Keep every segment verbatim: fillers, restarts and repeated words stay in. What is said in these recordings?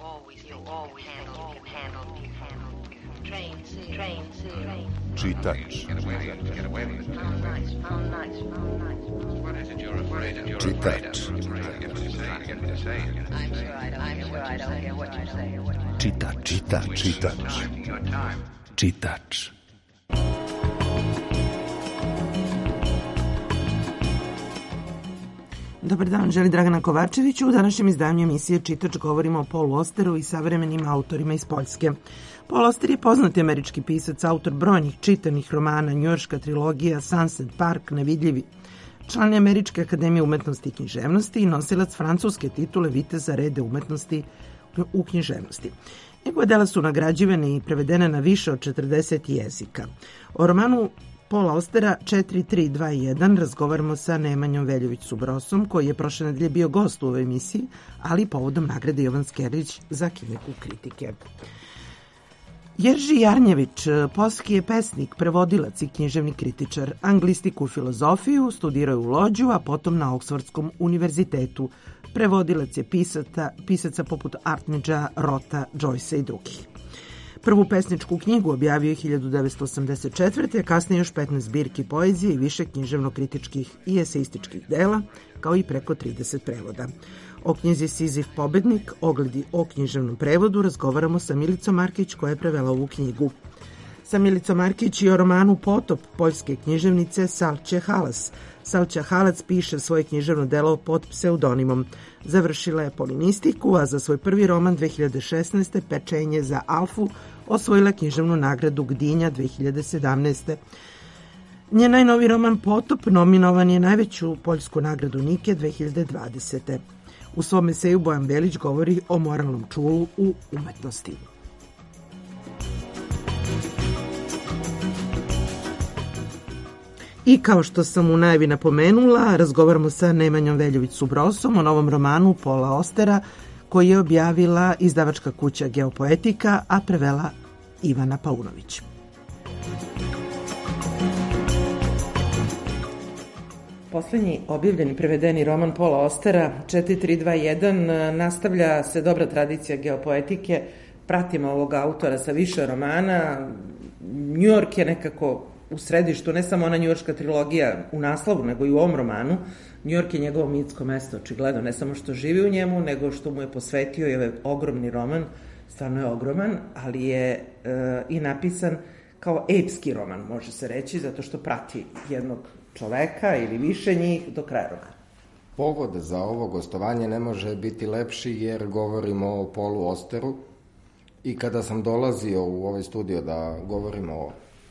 Čitač. Čitač. Čitač. Čitač. Čitač. Čitač. Dobar dan, želi Dragana Kovačević. U današnjem izdanju emisije Čitač govorimo o Paulu Austeru i savremenim autorima iz Poljske. Paul Auster je poznati američki pisac, autor brojnih čitanih romana, njujorška trilogija, Sunset Park, Nevidljivi. Član je Američke akademije umetnosti i književnosti i nosilac francuske titule viteza reda umetnosti u književnosti. Njegove dela su nagrađivane i prevedene na više od četrdeset jezika. O romanu Paula Austera četiri tri dva jedan razgovaramo sa Nemanjom Veljović-Subrosom, koji je prošle nedelje bio gost u ovoj emisiji, ali i povodom nagrade Jovan Skerlić za kineku kritike. Jerži Jarnjević, polski je pesnik, prevodilac i književni kritičar, anglistiku, filozofiju, studirao u Lođu, a potom na Oksfordskom univerzitetu. Prevodilac je pisata, pisaca poput Artnidža, Rota, Joycea i drugih. Prvu pesničku knjigu objavio je hiljadu devetsto osamdeset četvrte. a kasnije još petnaest zbirki poezije i više književno-kritičkih i eseističkih dela, kao i preko trideset prevoda. O knjizi Sizif pobednik, ogledi o književnom prevodu, razgovaramo sa Milicom Markić, koja je prevela ovu knjigu. Sa Milicom Markić i o romanu Potop poljske književnice Salče Halas. Salča Halac piše svoje književno delo pod pseudonimom. Završila je polinistiku, a za svoj prvi roman dve hiljade šesnaeste. Pečenje za Alfu osvojila književnu nagradu Gdinja dve hiljade sedamnaeste. Njen najnoviji roman Potop nominovan je najveću poljsku nagradu Nike dve hiljade dvadesete. U svom eseju Bojan Belić govori o moralnom čulu u umetnosti. I kao što sam u najavi napomenula, razgovaramo sa Nemanjom Veljović-Subrosom o novom romanu Paula Austera, koji je objavila izdavačka kuća Geopoetika, a prevela Ivana Paunović. Poslednji objavljeni prevedeni roman Paula Austera četiri tri dva jedan nastavlja se dobra tradicija geopoetike. Pratimo ovog autora sa više romana. Njujork je nekako u središtu, ne samo ona njujorška trilogija u naslovu, nego i u ovom romanu. Njujork je njegovo mitsko mesto, očigledno, ne samo što živi u njemu, nego što mu je posvetio i ovaj ogromni roman. Stvarno je ogroman, ali je e, i napisan kao epski roman, može se reći, zato što prati jednog čoveka ili više njih do kraja romana. Povod za ovo gostovanje ne može biti lepši jer govorimo o Paulu Austeru i kada sam dolazio u ovaj studio da govorimo o,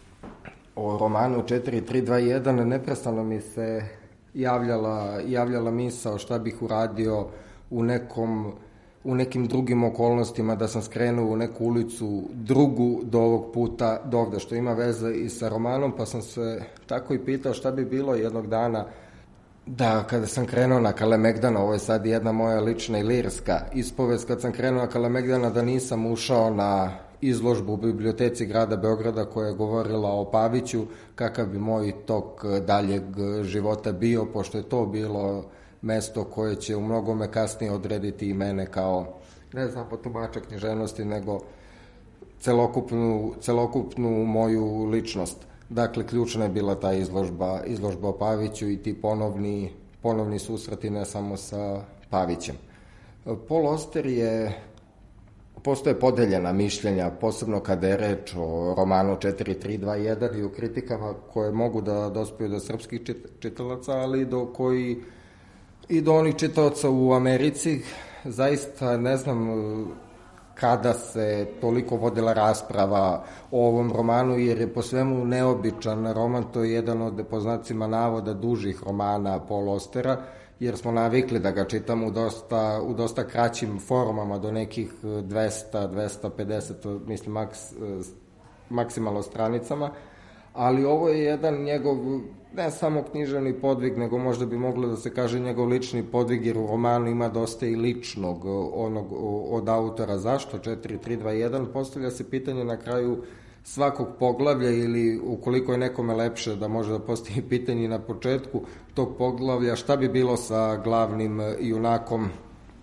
o romanu četiri tri dva jedan, neprestano mi se javljala, javljala misao šta bih uradio u nekom u nekim drugim okolnostima, da sam skrenuo u neku ulicu drugu do ovog puta do ovde, što ima veze i sa romanom, pa sam se tako i pitao šta bi bilo jednog dana da kada sam krenuo na Kalemegdana, ovo je sad jedna moja lična i lirska ispovest, kad sam krenuo na Kalemegdana da nisam ušao na izložbu u biblioteci grada Beograda koja je govorila o Paviću, kakav bi moj tok daljeg života bio, pošto je to bilo mesto koje će u mnogome kasnije odrediti i mene kao, ne znam, potumača književnosti, nego celokupnu, celokupnu moju ličnost. Dakle, ključna je bila ta izložba, izložba o Paviću i ti ponovni, ponovni susreti ne samo sa Pavićem. Paul Auster je, postoje podeljena mišljenja, posebno kada je reč o romanu četiri tri dva jedan i u kritikama koje mogu da dospiju do srpskih čitalaca, ali i do koji i do onih čitaoca u Americi. Zaista ne znam kada se toliko vodila rasprava o ovom romanu, jer je po svemu neobičan roman. To je jedan od, po znacima navoda, dužih romana Paula Austera, jer smo navikli da ga čitamo u dosta, u dosta kraćim formama, do nekih dvesta do dvesta pedeset, mislim, maks, maksimalno stranicama, ali ovo je jedan njegov, ne samo književni podvig, nego možda bi moglo da se kaže njegov lični podvig, jer u romanu ima dosta i ličnog onog, od autora. Zašto četiri tri dva jedan? Postavlja se pitanje na kraju svakog poglavlja, ili ukoliko je nekome lepše da može da postavi pitanje na početku tog poglavlja, šta bi bilo sa glavnim junakom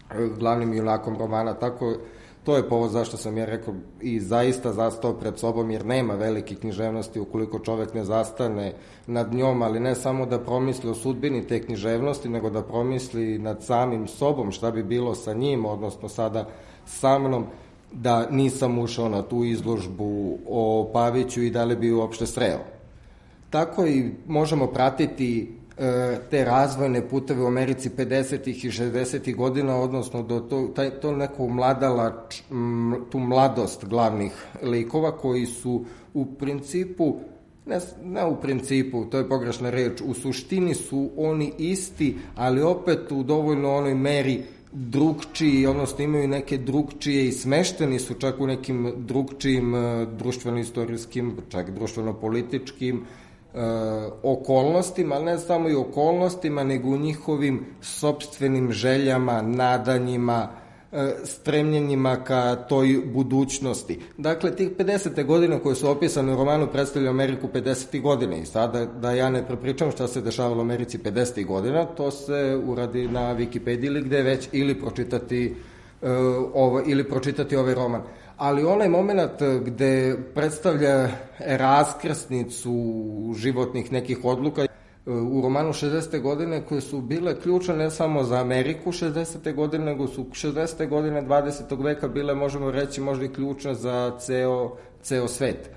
glavnim junakom romana, tako to je povod zašto sam ja rekao i zaista zastao pred sobom, jer nema velike književnosti ukoliko čovek ne zastane nad njom, ali ne samo da promisli o sudbini te književnosti, nego da promisli nad samim sobom šta bi bilo sa njim, odnosno sada sa mnom, da nisam ušao na tu izložbu o Paviću i da li bi uopšte sreo. Tako i možemo pratiti te razvojne puteve u Americi pedesetih i šezdesetih godina, odnosno do to, taj, to neku mladalač, tu mladost glavnih likova koji su u principu, ne, ne u principu, to je pogrešna reč, u suštini su oni isti, ali opet u dovoljno onoj meri drugčiji, odnosno imaju neke drugčije i smešteni su čak u nekim drugčijim društveno-istorijskim, čak društveno-političkim okolnostima, ali ne samo i okolnostima, nego u njihovim sopstvenim željama, nadanjima, stremljenjima ka toj budućnosti. Dakle, tih pedesete godine koje su opisane u romanu predstavljaju Ameriku pedesetih godine i sada da ja ne prepričam šta se dešavalo u Americi pedesetih godina, to se uradi na Wikipediji ili gde već, ili pročitati, uh, ovo, ili pročitati ovaj roman. Ali onaj moment gde predstavlja raskrsnicu životnih nekih odluka u romanu šezdesete godine koje su bile ključne ne samo za Ameriku šezdesete godine, nego su šezdesete godine dvadesetog veka bile, možemo reći, možda i ključne za ceo, ceo svet.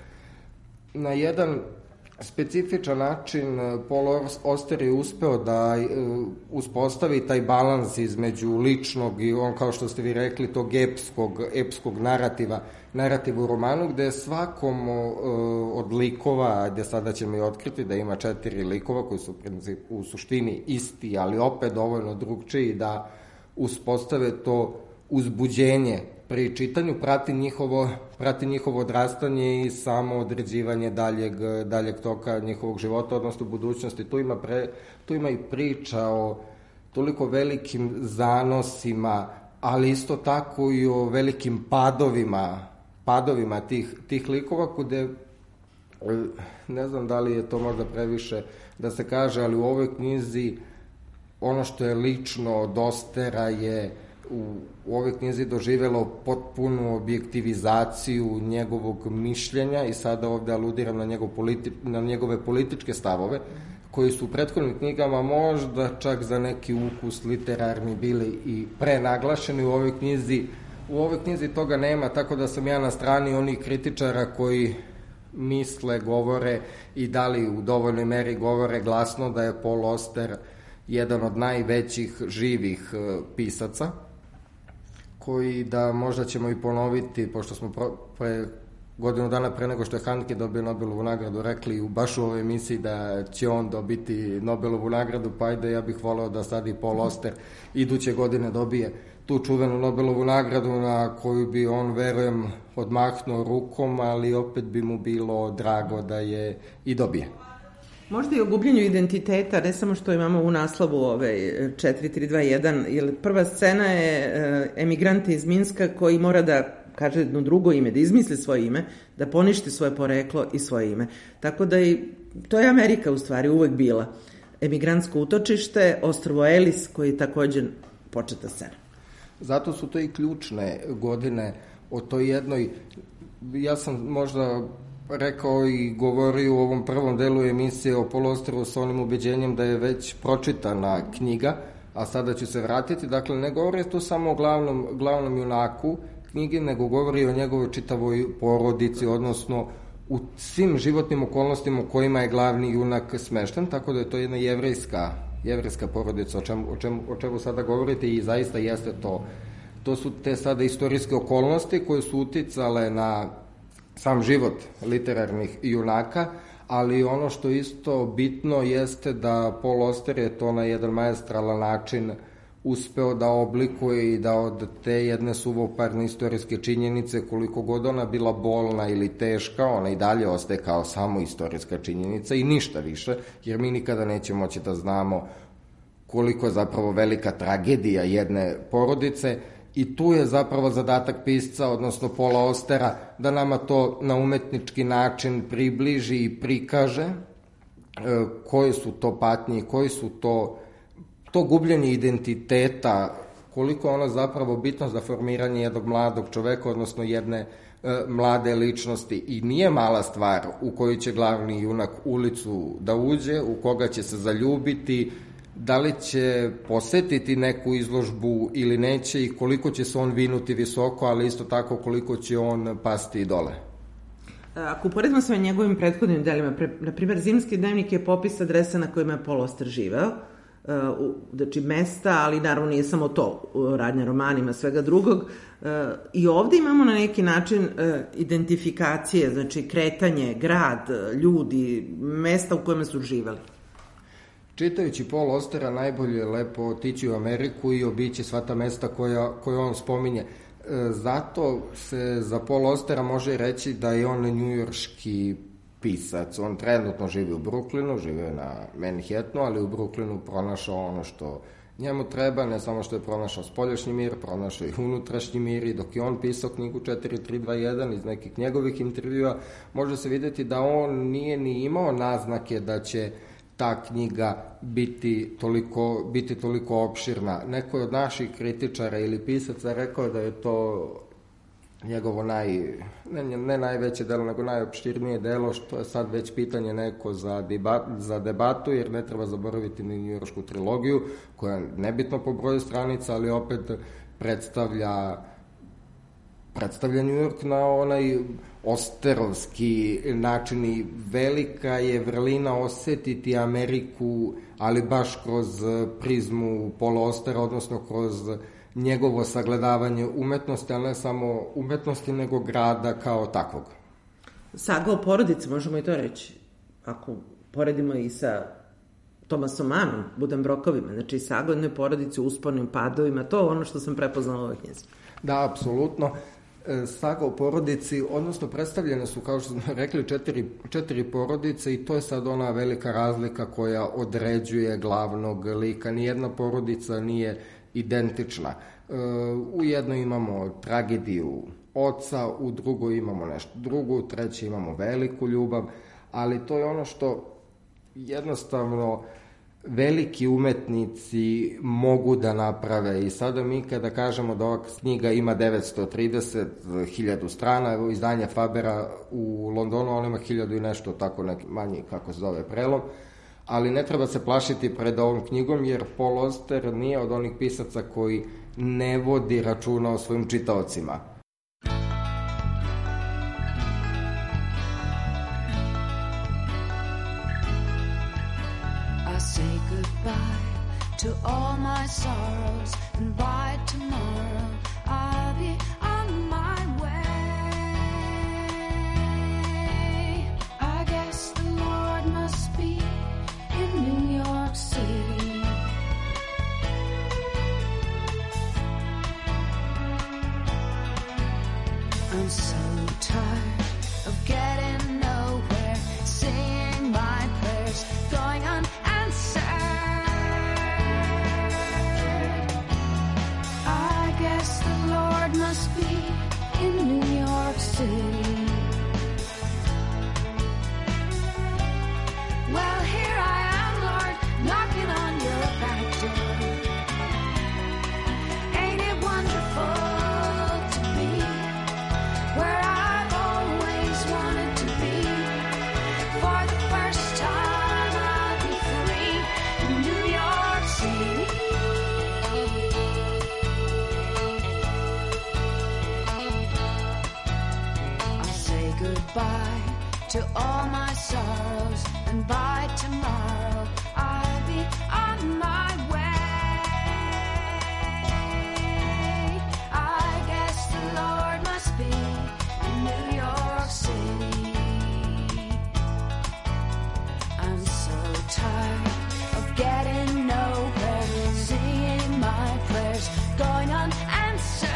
Na jedan specifičan način Paul Auster je uspeo da uspostavi taj balans između ličnog i on, kao što ste vi rekli, tog epskog, epskog narativa, narativa u romanu, gde svakom od likova, gde sada ćemo i otkriti da ima četiri likova koji su u suštini isti, ali opet dovoljno drugčiji da uspostave to uzbuđenje pri čitanju, prati njihovo, prati njihovo odrastanje i samo određivanje daljeg, daljeg toka njihovog života, odnosno budućnosti. Tu ima, pre, tu ima i priča o toliko velikim zanosima, ali isto tako i o velikim padovima, padovima tih, tih likova, kude, ne znam da li je to možda previše da se kaže, ali u ovoj knjizi ono što je lično od Austera je u, u ovoj knjizi doživjelo potpunu objektivizaciju njegovog mišljenja i sada ovde aludiram na, njegov politi, na njegove političke stavove, koji su u prethodnim knjigama možda čak za neki ukus literarni bili i prenaglašeni. U ovoj knjizi, u ovoj knjizi toga nema, tako da sam ja na strani onih kritičara koji misle, govore i da li u dovoljnoj meri govore glasno da je Paul Auster jedan od najvećih živih pisaca, koji da možda ćemo i ponoviti, pošto smo pro, pre godinu dana pre nego što je Handke dobio Nobelovu nagradu rekli u baš u ovoj emisiji da će on dobiti Nobelovu nagradu, pa ajde, ja bih voleo da sad i Paul Auster iduće godine dobije tu čuvenu Nobelovu nagradu na koju bi on, verujem, odmahnuo rukom, ali opet bi mu bilo drago da je i dobije. Možda i o gubljenju identiteta, ne samo što imamo u naslovu ove četiri tri dva jedan, jer prva scena je emigrant iz Minska koji mora da kaže jedno drugo ime, da izmisli svoje ime, da poništi svoje poreklo i svoje ime. Tako da i to je Amerika u stvari uvek bila. Emigrantsko utočište, ostrvo Ellis, koji je također početa scena. Zato su to i ključne godine o toj jednoj, ja sam možda rekao i govorio u ovom prvom delu emisije o Paul Austeru sa onim ubeđenjem da je već pročitana knjiga, a sada ću se vratiti. Dakle, ne govori tu samo o glavnom, glavnom junaku knjige, nego govori o njegovoj čitavoj porodici, odnosno u svim životnim okolnostima u kojima je glavni junak smešten, tako da je to jedna jevrejska, jevrejska porodica, o čemu, o, čemu, o čemu sada govorite, i zaista jeste to. To su te sada istorijske okolnosti koje su uticale na sam život literarnih junaka, ali ono što isto bitno jeste da Paul Auster je to na jedan maestralan način uspeo da oblikuje i da od te jedne suvoparne istorijske činjenice, koliko god ona bila bolna ili teška, ona i dalje ostaje kao samo istorijska činjenica i ništa više, jer mi nikada nećemo moći da znamo koliko je zapravo velika tragedija jedne porodice. I tu je zapravo zadatak pisca, odnosno Paula Austera, da nama to na umetnički način približi i prikaže e, koje su to patnje, koji su to, to gubljenje identiteta koliko je ono zapravo bitno za formiranje jednog mladog čoveka, odnosno jedne e, mlade ličnosti. I nije mala stvar u koju će glavni junak ulicu da uđe, u koga će se zaljubiti, da li će posetiti neku izložbu ili neće i koliko će se on vinuti visoko, ali isto tako koliko će on pasti dole. Ako uporedimo sa njegovim prethodnim delima, pre, na primjer, Zimski dnevnik je popis adresa na kojima je Paul Auster živeo, uh, znači mesta, ali naravno nije samo to, radnja romanima, svega drugog. Uh, I ovde imamo na neki način uh, identifikacije, znači kretanje, grad, ljudi, mesta u kojima su živeli. Čitajući Paul Austera najbolje je lepo otići u Ameriku i obići sva ta mesta koja, koja on spominje. Zato se za Paul Austera može reći da je on njujorški pisac. On trenutno živi u Brooklynu, živi na Manhattanu, ali u Brooklynu pronašao ono što njemu treba, ne samo što je pronašao spoljašnji mir, pronašao i unutrašnji mir, i dok je on pisao knjigu četiri tri dva jedan iz nekih njegovih intervjua, može se vidjeti da on nije ni imao naznake da će ta knjiga biti toliko, biti toliko opširna. Neko je od naših kritičara ili pisaca rekao da je to njegovo naj, ne, ne najveće delo, nego najopštirnije delo, što je sad već pitanje neko za, debat, za debatu, jer ne treba zaboraviti ni njujoršku trilogiju, koja je nebitno po broju stranica, ali opet predstavlja predstavlja New York na onaj osterovski način, i velika je vrlina osetiti Ameriku, ali baš kroz prizmu Paula Austera, odnosno kroz njegovo sagledavanje umetnosti, ali ne samo umetnosti, nego grada kao takvog. Saga o porodici, možemo i to reći, ako poredimo i sa Thomasom Mannom, Buddenbrookovima, znači saga o jednoj porodici u usponim padovima, to je ono što sam prepoznala u ovoj knjizi. Da, apsolutno. Saga o porodici, odnosno predstavljene su, kao što smo rekli, četiri, četiri porodice, i to je sad ona velika razlika koja određuje glavnog lika. Nijedna porodica nije identična. U jednoj imamo tragediju oca, u drugoj imamo nešto drugo, u trećoj imamo veliku ljubav, ali to je ono što jednostavno veliki umetnici mogu da naprave. I sada mi kada kažemo da ova knjiga ima devetsto trideset hiljada strana, evo izdanje Fabera u Londonu, on ima hiljadu i nešto, tako neki manji, kako se zove, prelom, ali ne treba se plašiti pred ovom knjigom, jer Paul Auster nije od onih pisaca koji ne vodi računa o svojim čitaocima. Say goodbye to all my sorrows, and by tomorrow I'll be on my way. I guess the Lord must be in New York City. I'm so tired of getting nowhere, saying my prayers, going on must be in New York City. Well, here I am, Lord, knocking on your back door. Ain't it wonderful to be where I've always wanted to be? For the first time I'll be free in New York City. Goodbye to all my sorrows, and by tomorrow I'll be on my way. I guess the Lord must be in New York City. I'm so tired of getting nowhere, saying my prayers, going unanswered.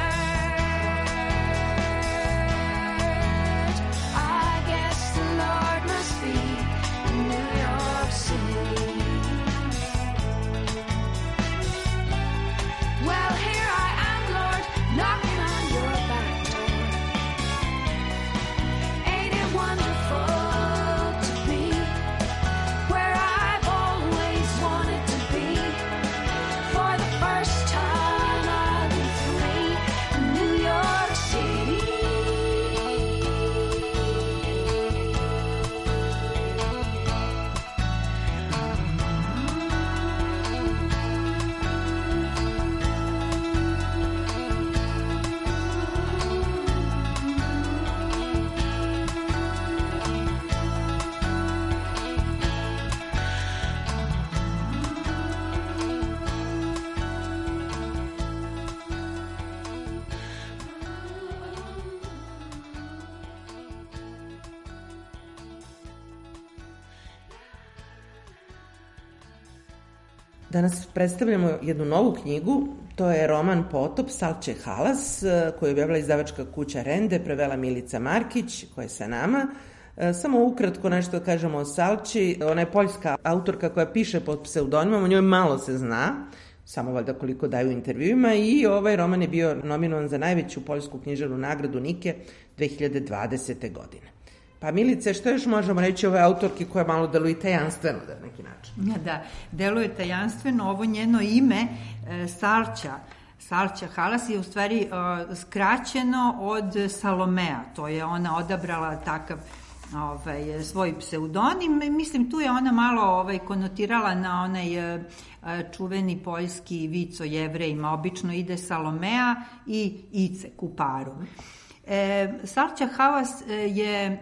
Danas predstavljamo jednu novu knjigu, to je roman Potop Salče halas, koju je objavila izdavačka kuća Rende, prevela Milica Markić, koja je sa nama. Samo ukratko nešto da kažemo o Salči. Ona je poljska autorka koja piše pod pseudonimom, o njoj malo se zna, samo valjda koliko daju u intervjuima, i ovaj roman je bio nominovan za najveću poljsku književnu nagradu Nike dve hiljade dvadesete. godine. Pa Milice, što još možemo reći o ovoj autorki koja malo deluje tajanstveno na neki način? Da, deluje tajanstveno. Ovo njeno ime, Salča, Salča halas, je u stvari skraćeno od Salomea. To je ona odabrala takav ovaj, svoj pseudonim. Mislim, tu je ona malo ovaj, konotirala na onaj čuveni poljski vic o Jevrejima. Obično ide Salomea i Icek u paru. E, Salča halas je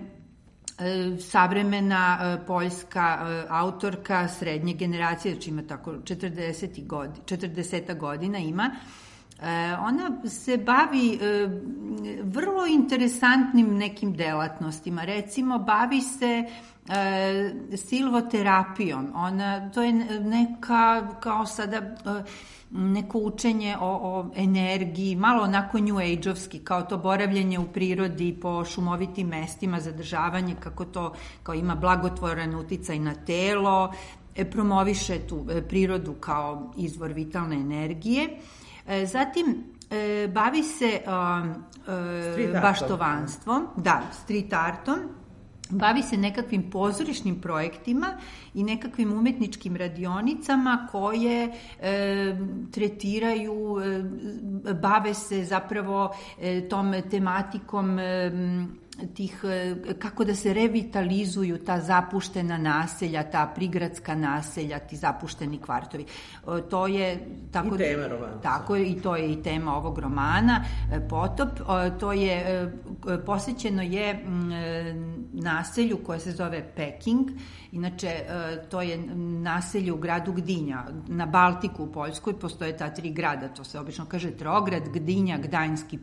savremena poljska autorka srednje generacije, znači ima tako četrdeset godina ima. Ona se bavi vrlo interesantnim nekim delatnostima. Recimo, bavi se silvoterapijom. Ona, to je neka, kao sada, neko učenje o, o energiji, malo onako new age-ovski, kao to boravljenje u prirodi po šumovitim mestima, zadržavanje, kako to kao ima blagotvoran uticaj na telo, promoviše tu prirodu kao izvor vitalne energije. Zatim, bavi se baštovanstvom, da, street artom, bavi se nekakvim pozorišnim projektima i nekakvim umetničkim radionicama koje e, tretiraju, e, bave se zapravo e, tom tematikom e, tih, kako da se revitalizuju ta zapuštena naselja, ta prigradska naselja, ti zapušteni kvartovi. To je tako, i tema romana. Tako je, i to je i tema ovog romana, Potop. To je, posvećeno je naselju koje se zove Peking. Inače, to je naselje u gradu Gdinja. Na Baltiku u Poljskoj postoje ta tri grada, to se obično kaže Trograd, Gdinja, Gdański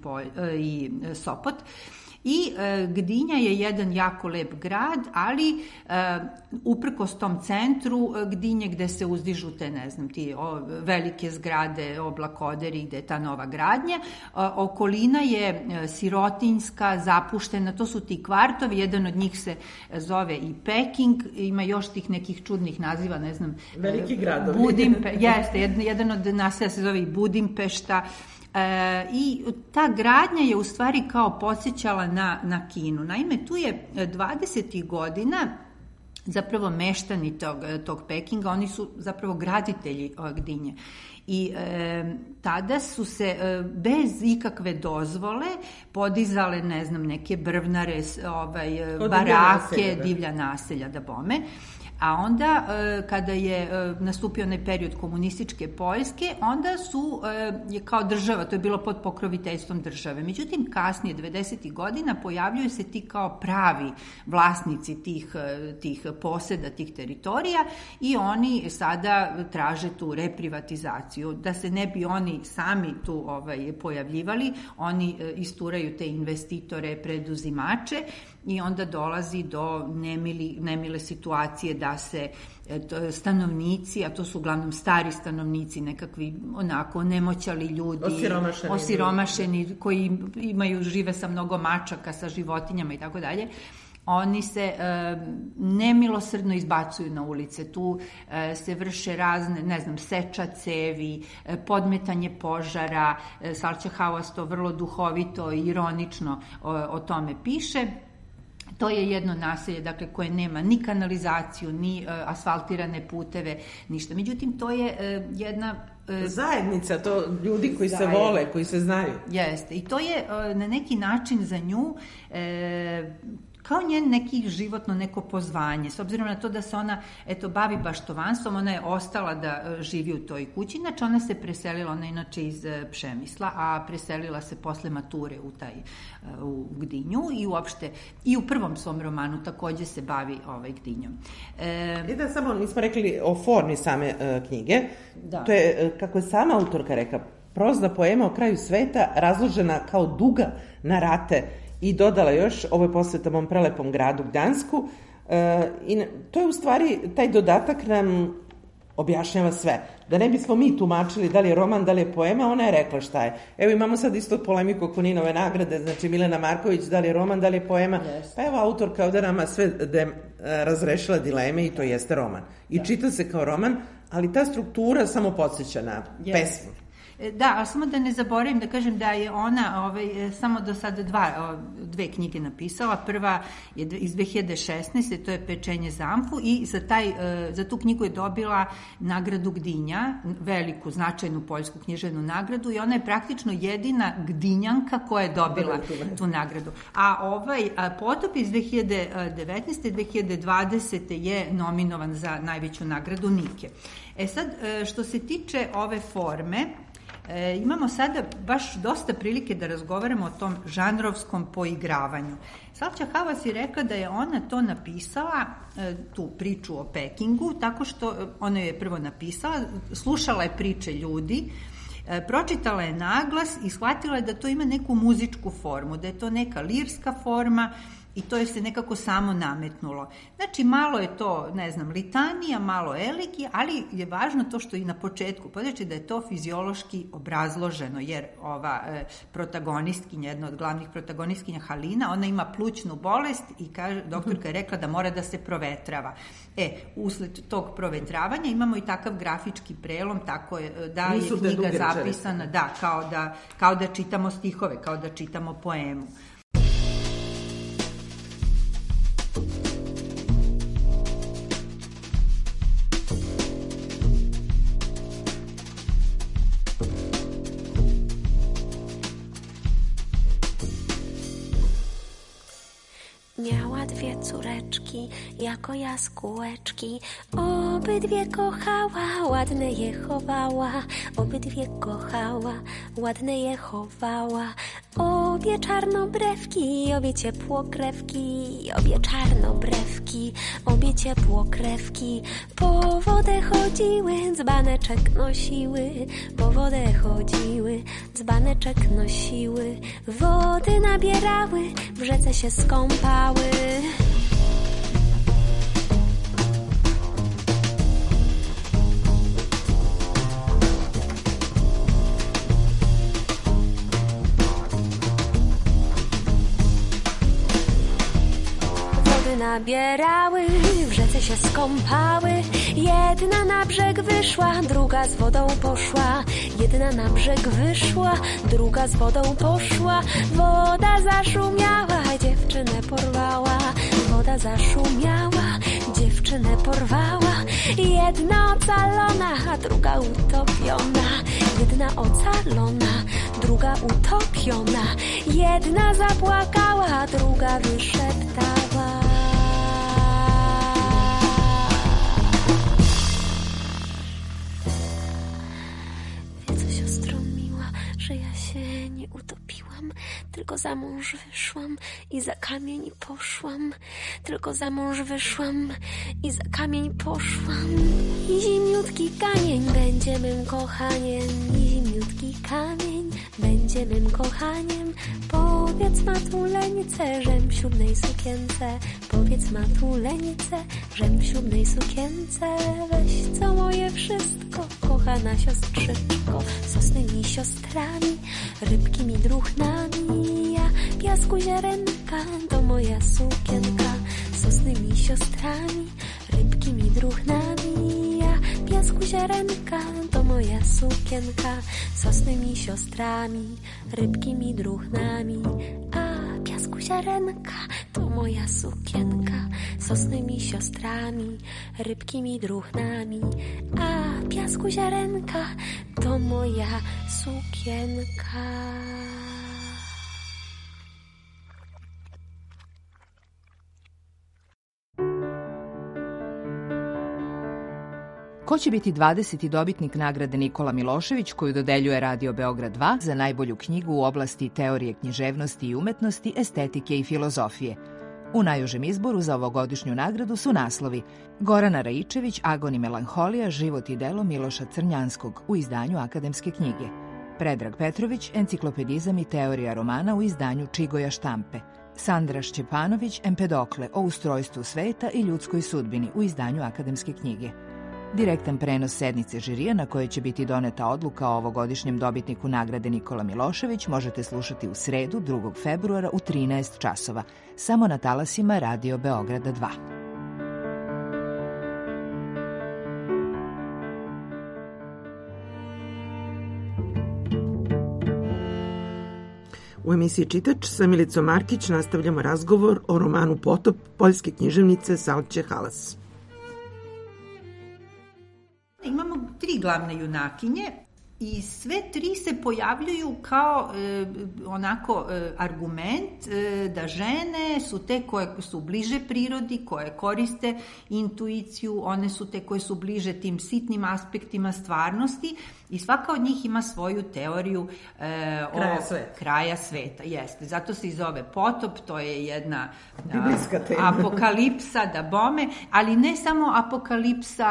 i Sopot. I e, Gdinja je jedan jako lep grad, ali e, uprkos tom centru Gdinje gde se uzdižu te, ne znam, ti o, velike zgrade, oblakoderi, gde je ta nova gradnja, e, okolina je e, sirotinjska, zapuštena, to su ti kvartovi, jedan od njih se zove i Peking, ima još tih nekih čudnih naziva, ne znam. Veliki gradovi. Budimpe, jeste, jedan, jedan od naselja se zove i Budimpešta. E, i ta gradnja je u stvari kao podsjećala na, na Kinu. Naime, tu je dvadesetih godina zapravo meštani tog, tog Pekinga, oni su zapravo graditelji Gdinje. I e, tada su se e, bez ikakve dozvole podizale, ne znam, neke brvnare, ovaj, barake, divlja naselja, da bome. A onda, kada je nastupio onaj period komunističke Poljske, onda su, je kao država, to je bilo pod pokroviteljstvom države. Međutim, kasnije, devedesetih godina, pojavljuju se ti kao pravi vlasnici tih, tih poseda, tih teritorija, i oni sada traže tu reprivatizaciju. Da se ne bi oni sami tu ovaj, pojavljivali, oni isturaju te investitore, preduzimače, i onda dolazi do nemili, nemile situacije da se stanovnici, a to su uglavnom stari stanovnici, nekakvi onako nemoćali ljudi, osiromašeni, osiromašeni koji imaju, žive sa mnogo mačaka, sa životinjama i tako dalje, oni se e, nemilosrdno izbacuju na ulice. Tu e, se vrše razne, ne znam, seča cevi, e, podmetanje požara. E, Salča halas to vrlo duhovito i ironično o, o tome piše. To je jedno naselje, dakle, koje nema ni kanalizaciju, ni uh, asfaltirane puteve, ništa. Međutim, to je uh, jedna... Uh, zajednica, to ljudi koji zajednica. se vole, koji se znaju. Jeste. I to je uh, na neki način za nju... Uh, kao njen neki životno neko pozvanje, s obzirom na to da se ona, eto, bavi baštovanstvom, ona je ostala da živi u toj kući, inače ona se preselila, ona inače iz Přemysla, a preselila se posle mature u taj, u Gdinju, i uopšte, i u prvom svom romanu takođe se bavi ovaj Gdinjom. E, I da samo nismo rekli o formi same uh, knjige, da. To je, kako je sama autorka rekla, prozna poema o kraju sveta, razložena kao duga na rate. I dodala još, ovo je posveta mom prelepom gradu Gdansku, e, i to je u stvari, taj dodatak nam objašnjava sve. Da ne bismo mi tumačili da li je roman, da li je poema, ona je rekla šta je. Evo imamo sad isto polemiku oko Ninove nagrade, znači Milena Marković, da li je roman, da li je poema. Yes. Pa evo autorka ovde nama sve de, razrešila dileme i to jeste roman. I da. Čita se kao roman, ali ta struktura samo podsjeća na yes. pesmu. Da, ali samo da ne zaboravim da kažem da je ona ovaj, samo do sada dva, dve knjige napisala. Prva je iz dve hiljade šesnaeste. to je Pečenje zamku i za, taj, za tu knjigu je dobila nagradu Gdinja, veliku, značajnu poljsku književnu nagradu i ona je praktično jedina Gdinjanka koja je dobila tu nagradu. A ovaj a Potop iz dve hiljade devetnaeste. i dve hiljade dvadesete. je nominovan za najveću nagradu Nike. E sad, što se tiče ove forme, E, imamo sada baš dosta prilike da razgovaramo o tom žanrovskom poigravanju. Salća Havas je rekla da je ona to napisala, e, tu priču o Pekingu, tako što ona je prvo napisala, slušala je priče ljudi, e, pročitala je naglas i shvatila je da to ima neku muzičku formu, da je to neka lirska forma, i to je se nekako samo nametnulo. Znači, malo je to, ne znam, litanija, malo elegi, ali je važno to što i na početku, znači da je to fiziološki obrazloženo, jer ova e, protagonistkinja, jedna od glavnih protagonistkinja Halina, ona ima plućnu bolest i kaže, doktorka je rekla da mora da se provetrava. E, usled tog provetravanja imamo i takav grafički prelom, tako je, da je knjiga zapisana, da, kao da, kao da čitamo stihove, kao da čitamo poemu. Miała dwie córeczki, jako jaskółeczki. Obydwie kochała, ładne je chowała. Obydwie kochała, ładne je chowała. Obie czarnobrewki, obie ciepłokrewki. Obie czarnobrewki, obie ciepłokrewki. Po wodę chodziły, dzbaneczek nosiły. Po wodę chodziły, dzbaneczek nosiły. Wody nabierały, w rzece się skąpały. Wody nabierały, w rzece się skąpały. Jedna na brzeg wyszła, druga z wodą poszła. Jedna na brzeg wyszła, druga z wodą poszła. Woda zaszumiała, dziewczynę porwała. Woda zaszumiała, dziewczynę porwała. Jedna ocalona, a druga utopiona. Jedna ocalona, druga utopiona. Jedna zapłakała, druga wyszeptała. Że ja się nie utopiłam, tylko za mąż wyszłam i za kamień poszłam. Tylko za mąż wyszłam i za kamień poszłam. I zimniutki kamień będzie mym kochaniem. I zimniutki kamień będzie mym kochaniem. Powiedz matuleńce, żem w ślubnej sukience. Powiedz matuleńce, żem w ślubnej sukience. Weź co moje wszystko, kochana siostrzyczko. Sosnymi siostrami, rybkimi druchnami. Ja piasku ziarenka, to moja sukienka. Sosnymi siostrami, rybkimi druchnami. Ja piasku ziarenka, to moja sukienka. Sosnymi siostrami, rybkimi druchnami. A piasku ziarenka, to moja sukienka. Sosnymi siostrami, rybkimi druchnami. A piasku ziarenka, to moja sukienka. Ko će biti dvadeseti dobitnik nagrade Nikola Milošević koju dodeljuje Radio Beograd dva za najbolju knjigu u oblasti teorije književnosti i umetnosti, estetike i filozofije? U najužem izboru za ovogodišnju nagradu su naslovi Gorana Raičević, Agon i melanholija, život i delo Miloša Crnjanskog u izdanju Akademske knjige, Predrag Petrović, Enciklopedizam i teorija romana u izdanju Čigoja štampe, Sandra Šćepanović, Empedokle o ustrojstvu sveta i ljudskoj sudbini u izdanju Akademske knjige, Direktan prenos sednice žirija na kojoj će biti doneta odluka o ovogodišnjem dobitniku nagrade Nikola Milošević možete slušati u sredu drugog februara u trinaest časova, samo na talasima Radio Beograda dva. U emisiji Čitač sa Milicom Markić nastavljamo razgovor o romanu Potop poljske književnice Salče Halas. Imamo tri glavne junakinje i sve tri se pojavljuju kao e, onako e, argument e, da žene su te koje su bliže prirodi, koje koriste intuiciju, one su te koje su bliže tim sitnim aspektima stvarnosti i svaka od njih ima svoju teoriju e, kraja o sveta. kraja sveta. Jeste. Zato se i zove Potop, to je jedna biblijska tema. Apokalipsa, da bome, ali ne samo apokalipsa,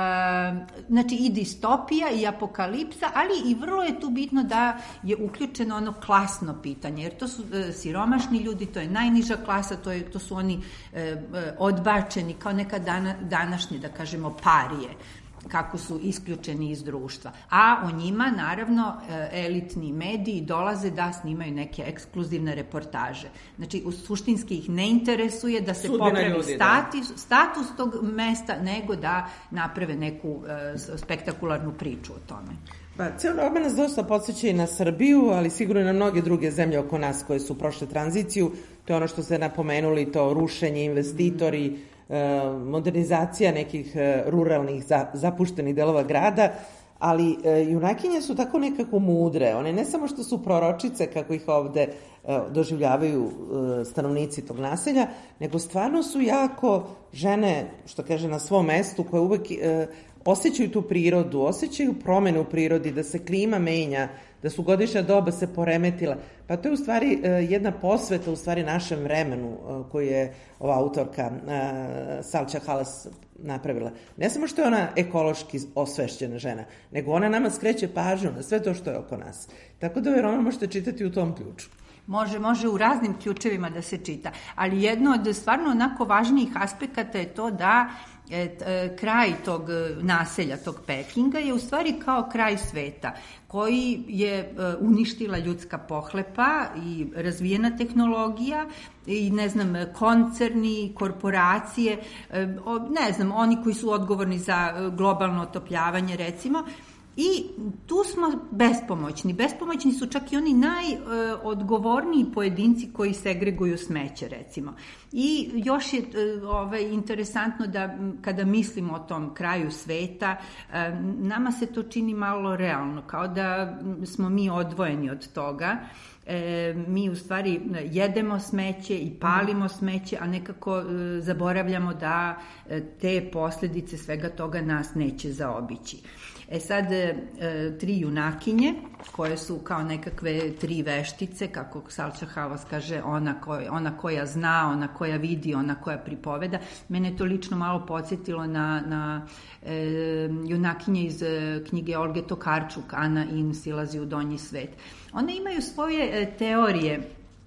a, znači i distopija i apokalipsa, ali i vrlo je tu bitno da je uključeno ono klasno pitanje, jer to su e, siromašni ljudi, to je najniža klasa, to, je, to su oni e, e, odbačeni kao neka dana, današnje, da kažemo, parije, kako su isključeni iz društva. A o njima, naravno, elitni mediji dolaze da snimaju neke ekskluzivne reportaže. Znači, suštinski ih ne interesuje da se Sudbina popravi ljudi, status, da. status tog mesta, nego da naprave neku e, spektakularnu priču o tome. Pa, cijel roman nas dosta podsjeća i na Srbiju, ali sigurno i na mnoge druge zemlje oko nas koje su prošle tranziciju. To je ono što ste napomenuli, to rušenje, investitori, mm. modernizacija nekih ruralnih zapuštenih delova grada, ali junakinje su tako nekako mudre. One ne samo što su proročice, kako ih ovde doživljavaju stanovnici tog naselja, nego stvarno su jako žene, što kaže, na svom mestu, koje uvek osjećaju tu prirodu, osjećaju promene u prirodi, da se klima menja, da su godišnja doba se poremetila. Pa to je u stvari jedna posveta u stvari našem vremenu koju je ova autorka Salča Halas napravila. Ne samo što je ona ekološki osvešćena žena, nego ona nama skreće pažnju na sve to što je oko nas. Tako da ovaj roman možete čitati u tom ključu. Može, može u raznim ključevima da se čita, ali jedno od stvarno onako važnijih aspekata je to da e, e, kraj tog naselja, tog Pekinga je u stvari kao kraj sveta, koji je e, uništila ljudska pohlepa i razvijena tehnologija i ne znam, koncerni, korporacije, e, ne znam, oni koji su odgovorni za globalno otopljavanje, recimo. I tu smo bespomoćni. Bespomoćni su čak i oni najodgovorniji pojedinci koji segreguju smeće, recimo. I još je ovaj, interesantno da kada mislimo o tom kraju sveta, nama se to čini malo realno, kao da smo mi odvojeni od toga. E, mi u stvari jedemo smeće i palimo smeće, a nekako e, zaboravljamo da e, te posljedice svega toga nas neće zaobići. E sad, e, tri junakinje, koje su kao nekakve tri veštice, kako Salča Halas kaže, ona, koja, ona koja zna, ona koja vidi, ona koja pripoveda. Mene to lično malo podsjetilo na, na e, junakinje iz e, knjige Olge Tokarčuk, Ana In silazi u donji svet. One imaju svoje e, teorije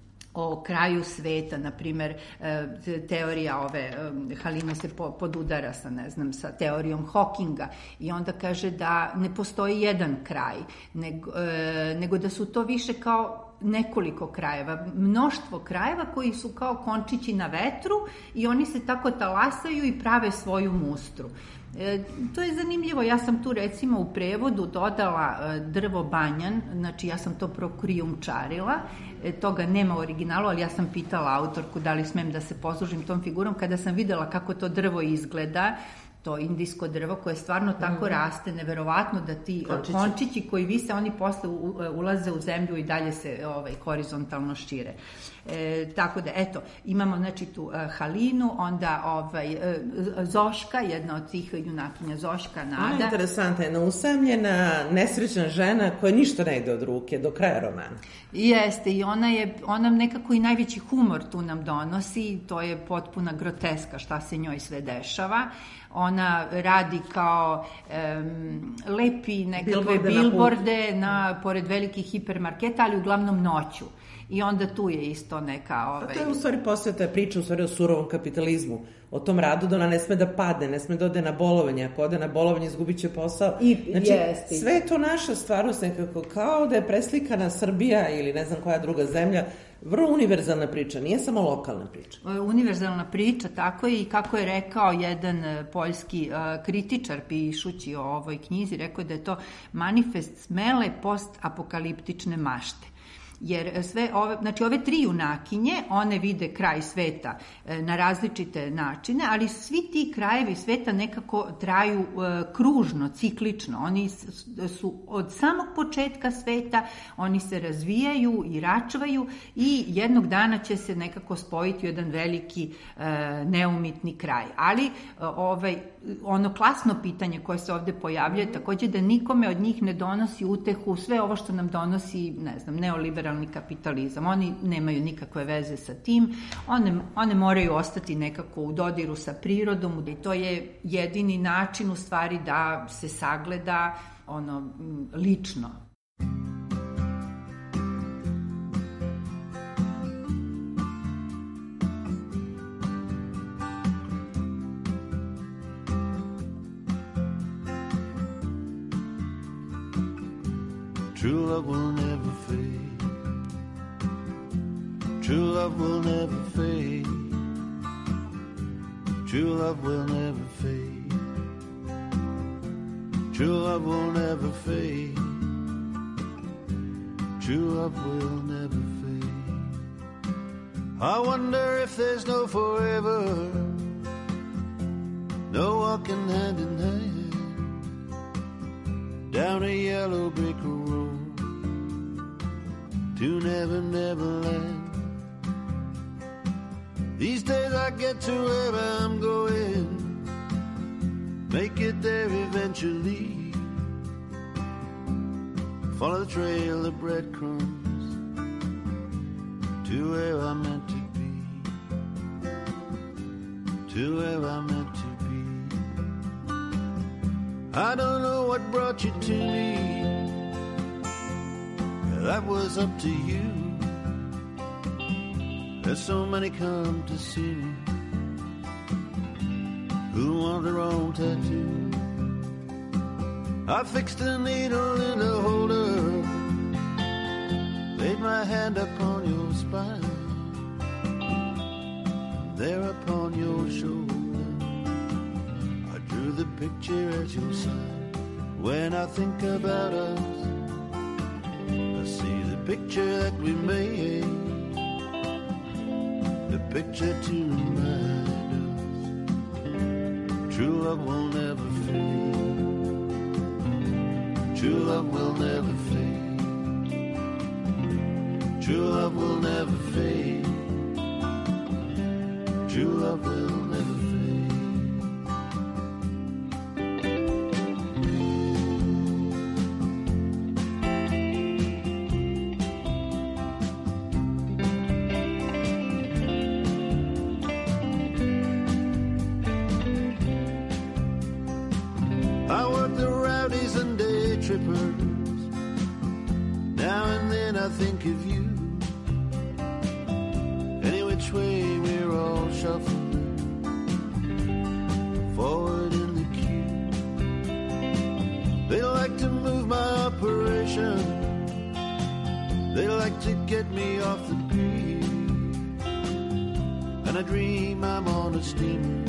o kraju sveta, na primjer, teorija ove Haline se podudara sa, ne znam, sa teorijom Hawkinga i onda kaže da ne postoji jedan kraj, nego, nego da su to više kao nekoliko krajeva, mnoštvo krajeva koji su kao končići na vetru i oni se tako talasaju i prave svoju mustru. E, to je zanimljivo, ja sam tu recimo u prevodu dodala e, drvo banjan, znači ja sam to prokrijumčarila, e, toga nema u originalu, ali ja sam pitala autorku da li smem da se poslužim tom figurom, kada sam videla kako to drvo izgleda, to indijsko drvo koje stvarno tako mm. raste, neverovatno da ti končići. končići koji vise, oni posle u, ulaze u zemlju i dalje se ovaj, horizontalno šire. E, tako da, eto, imamo znači tu uh, Halinu, onda ovaj, uh, Zoška, jedna od tih junakinja, Zoška Nada. Ona je interesantna, jedna usamljena, nesrećna žena koja ništa ne ide od ruke do kraja romana. Jeste, i ona je, ona nekako i najveći humor tu nam donosi, to je potpuna groteska šta se njoj sve dešava. Ona radi kao um, lepi nekakve bilborde na, na, pored velikih hipermarketa, ali uglavnom noću. I onda tu je isto neka... Ovaj... Pa to je u stvari posveta priča u stvari o surovom kapitalizmu, o tom radu da ona ne sme da padne, ne sme da ode na bolovanje, ako ode na bolovanje izgubit će posao. I, znači, jeste. sve je to naša stvarnost nekako, kao da je preslikana Srbija ili ne znam koja druga zemlja, vrlo univerzalna priča, nije samo lokalna priča. Univerzalna priča, tako je, i kako je rekao jedan poljski uh, kritičar pišući o ovoj knjizi, rekao da je to manifest smele post-apokaliptične mašte. Jer sve ove, znači ove tri junakinje, one vide kraj sveta e, na različite načine, ali svi ti krajevi sveta nekako traju e, kružno, ciklično. Oni su od samog početka sveta, oni se razvijaju i račvaju i jednog dana će se nekako spojiti u jedan veliki e, neumitni kraj. Ali e, ovaj, ono klasno pitanje koje se ovde pojavljuje, takođe da nikome od njih ne donosi utehu sve ovo što nam donosi, ne znam, neoliberalni kapitalizam. Oni nemaju nikakve veze sa tim. One, one moraju ostati nekako u dodiru sa prirodom i to je jedini način u stvari da se sagleda ono lično. True love will never fade. True love will never fade. True love will never fade. True love will never fade. True love will never fade. I wonder if there's no forever, no walking hand in hand down a yellow brick road to Never Never Land. These days I get to where I'm going, make it there eventually, follow the trail of breadcrumbs to where I'm meant to be, to where I'm meant to be. I don't know what brought you to me, that was up to you. There's so many come to see me who want their own tattoo. I fixed a needle in a holder, laid my hand upon your spine, there upon your shoulder I drew the picture at your side. When I think about us, I see the picture that we made, the picture to remind us true love will never fade. True love will never fade. True love will never fade. True love will never fade. Now and then I think of you. Any which way we're all shuffling forward in the queue. They like to move my operation, they like to get me off the beat, and I dream I'm on a steamer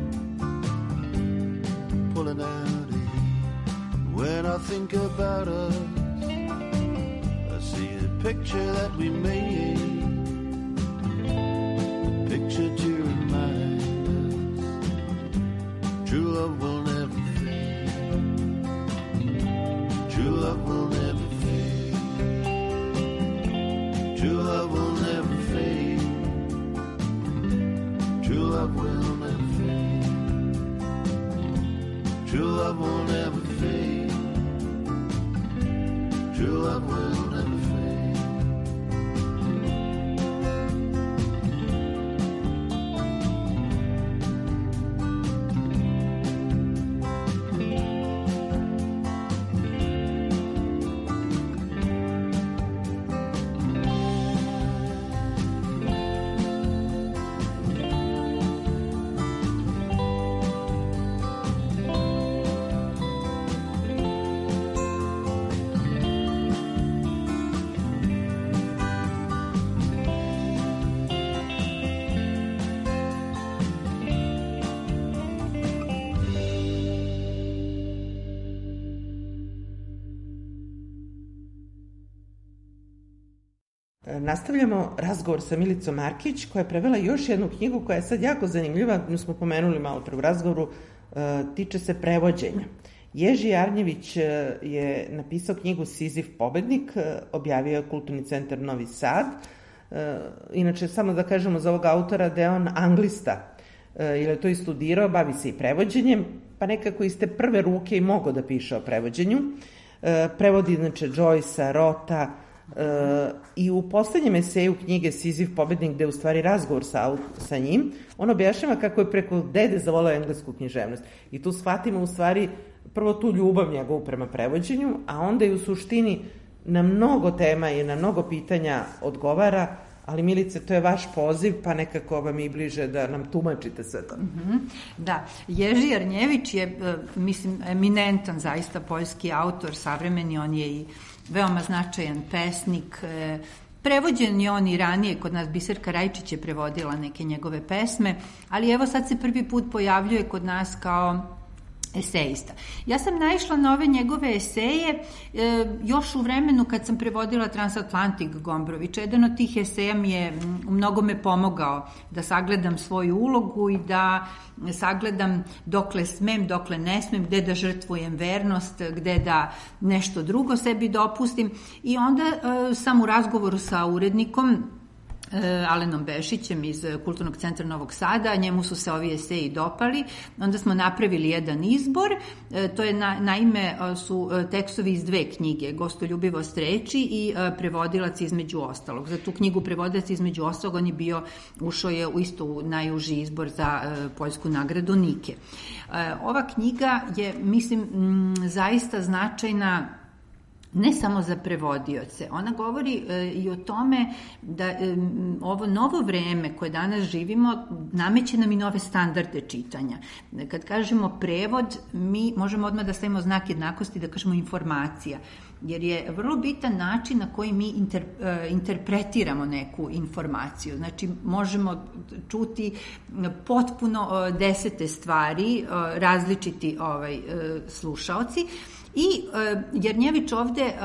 pulling out. When I think about us, I see the picture that we made, the picture to remind us true love will never fade. True love will never fade. True love will never fade. True love will never fade. True love will never fade. True love will never fade. Nastavljamo razgovor sa Milicom Markić, koja je prevela još jednu knjigu koja je sad jako zanimljiva, nju smo pomenuli malo pre u razgovoru, tiče se prevođenja. Ježi Jarnjević je napisao knjigu Sizif pobednik, objavio je Kulturni centar Novi Sad. Inače, samo da kažemo za ovog autora da je on anglista, jer je to i studirao, bavi se i prevođenjem, pa nekako iz te prve ruke i mogao da piše o prevođenju. Prevodi, znači, Joyce-a, Rota, i u poslednjem eseju knjige Sizif pobednik, gde je u stvari razgovor sa, sa njim, on objašnjava kako je preko dede zavoleo englesku književnost. I tu shvatimo u stvari prvo tu ljubav njegovu prema prevođenju, a onda i u suštini na mnogo tema i na mnogo pitanja odgovara, ali Milice, to je vaš poziv, pa nekako vam i bliže da nam tumačite sve to. Mm-hmm. Da, Ježi Jarnjević je, mislim, eminentan zaista poljski autor, savremeni, on je i veoma značajan pesnik. Prevođen je on i ranije, kod nas Biserka Rajčić je prevodila neke njegove pesme, ali evo sad se prvi put pojavljuje kod nas kao esejista. Ja sam naišla na ove njegove eseje e, još u vremenu kad sam prevodila Transatlantik Gombrovića. Jedan od tih eseja mi je u mnogome pomogao da sagledam svoju ulogu i da sagledam dokle smem, dokle ne smem, gde da žrtvujem vernost, gde da nešto drugo sebi dopustim. I onda e, sam u razgovoru sa urednikom Alenom Bešićem iz Kulturnog centra Novog Sada, njemu su se ovi eseji dopali, onda smo napravili jedan izbor, to je na, naime su tekstovi iz dve knjige, Gostoljubivost reči i Prevodilac između ostalog. Za tu knjigu Prevodilac između ostalog on je bio, ušao je u isto najuži izbor za poljsku nagradu Nike. Ova knjiga je, mislim, zaista značajna ne samo za prevodioce. Ona govori e, i o tome da e, ovo novo vreme koje danas živimo nameće nam i nove standarde čitanja. Kad kažemo prevod, mi možemo odmah da stavimo znak jednakosti, da kažemo informacija, jer je vrlo bitan način na koji mi inter, e, interpretiramo neku informaciju. Znači, možemo čuti potpuno e, desete stvari, e, različiti ovaj, e, slušaoci. I e, Jarnjević ovde e,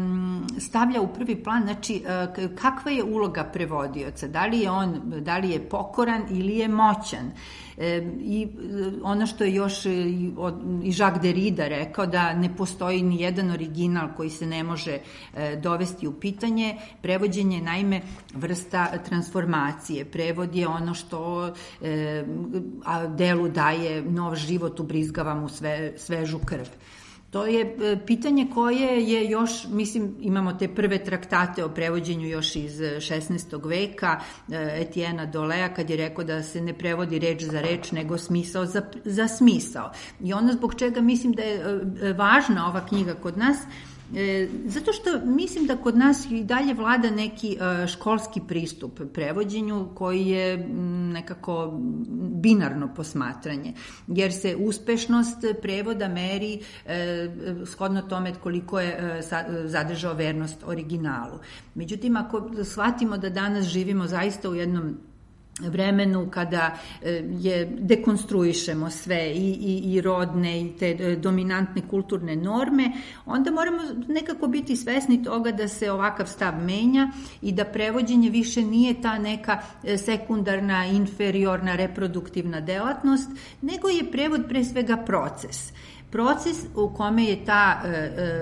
stavlja u prvi plan, znači, e, kakva je uloga prevodioca, da li je on, da li je pokoran ili je moćan. E, I ono što je još i, od, i Jacques Derrida rekao, da ne postoji ni jedan original koji se ne može e, dovesti u pitanje. Prevođenje je naime vrsta transformacije. Prevod je ono što e, a delu daje nov život, ubrizgava mu sve, svežu krv. To je pitanje koje je još, mislim, imamo te prve traktate o prevođenju još iz šesnaestog veka, Etiena Dolea, kad je rekao da se ne prevodi reč za reč, nego smisao za, za smisao. I ono zbog čega mislim da je važna ova knjiga kod nas, E, zato što mislim da kod nas i dalje vlada neki e, školski pristup prevođenju koji je m, nekako binarno posmatranje, jer se uspešnost prevoda meri e, shodno tome koliko je e, sa, zadržao vernost originalu. Međutim, ako shvatimo da danas živimo zaista u jednom vremenu kada je dekonstruišemo sve i, i, i rodne i te dominantne kulturne norme, onda moramo nekako biti svesni toga da se ovakav stav menja i da prevođenje više nije ta neka sekundarna, inferiorna, reproduktivna delatnost, nego je prevod pre svega proces. Proces u kome je ta e,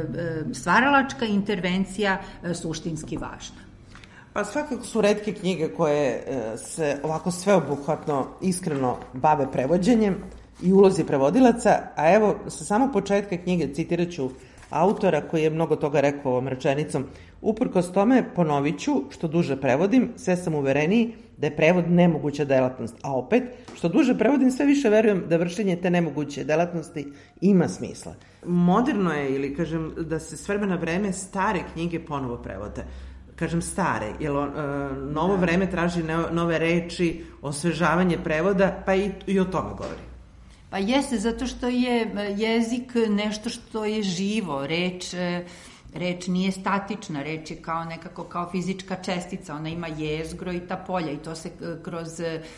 e, stvaralačka intervencija e, suštinski važna. Pa svakako su retke knjige koje se ovako sveobuhvatno, iskreno bave prevođenjem i ulozi prevodilaca, a evo sa samog početka knjige citirat ću autora koji je mnogo toga rekao ovom rečenicom. Uprkos tome ponovit ću, što duže prevodim, sve sam uvereniji da je prevod nemoguća delatnost, a opet, što duže prevodim, sve više verujem da vršenje te nemoguće delatnosti ima smisla. Moderno je, ili kažem, da se s vremena vreme stare knjige ponovo prevode. Kažem stare, jer on, e, novo da. vreme traži ne, nove reči, osvežavanje prevoda, pa i, i o tome govori. Pa jeste, zato što je jezik nešto što je živo, reč, reč nije statična, reč je kao nekako kao fizička čestica, ona ima jezgro i ta polja i to se kroz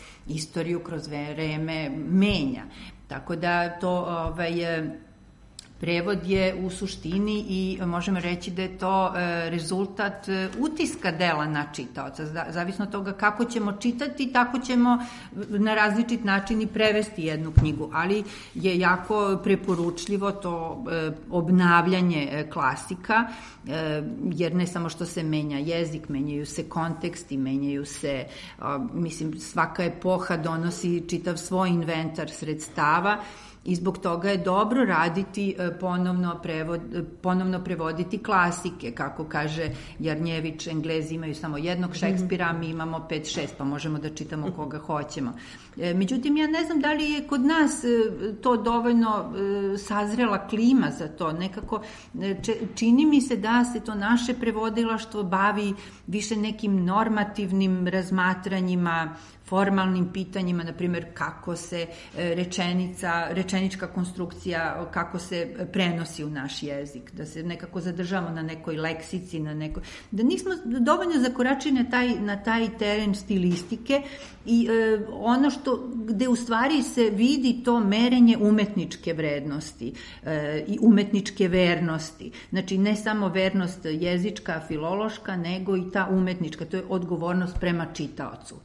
istoriju, kroz vreme menja. Tako da to ovaj, Prevod je u suštini i možemo reći da je to rezultat utiska dela na čitaoca. Zavisno od toga kako ćemo čitati, tako ćemo na različit način i prevesti jednu knjigu, ali je jako preporučljivo to obnavljanje klasika, jer ne samo što se menja jezik, menjaju se konteksti, menjaju se, mislim, svaka epoha donosi čitav svoj inventar sredstava, i zbog toga je dobro raditi ponovno, prevod, ponovno prevoditi klasike, kako kaže Jarnjević, Englezi imaju samo jednog Šekspira, mi imamo pet, šest, pa možemo da čitamo koga hoćemo. Međutim, ja ne znam da li je kod nas to dovoljno sazrela klima za to. Nekako čini mi se da se to naše prevodilaštvo bavi više nekim normativnim razmatranjima, formalnim pitanjima, na primjer kako se rečenica, rečenička konstrukcija, kako se prenosi u naš jezik, da se nekako zadržavamo na nekoj leksici, na nekoj, da nismo dovoljno zakoračili na taj, na taj teren stilistike i e, ono što, gde u stvari se vidi to merenje umetničke vrednosti e, i umetničke vernosti. Znači, ne samo vernost jezička, filološka, nego i ta umetnička, to je odgovornost prema čitaocu.